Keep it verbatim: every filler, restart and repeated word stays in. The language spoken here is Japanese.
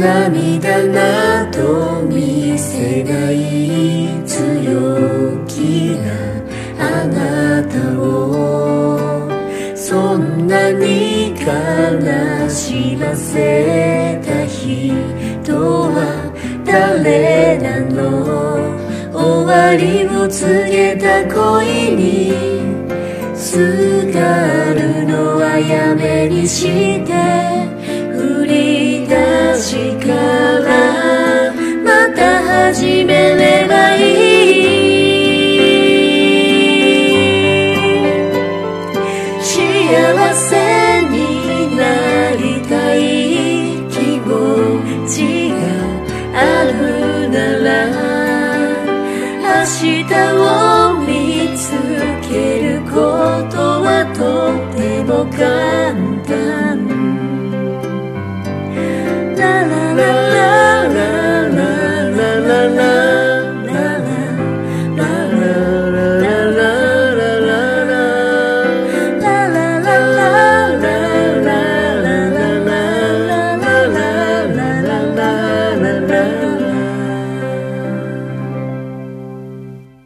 涙など見せない強気なあなたを、そんなに悲しませた人は誰なの。終わりを告げた恋にすがるのはやめにして、振り出しからまた始めればいい。幸せになりたい気持ちがあるなら、明日を見つけることはとても簡単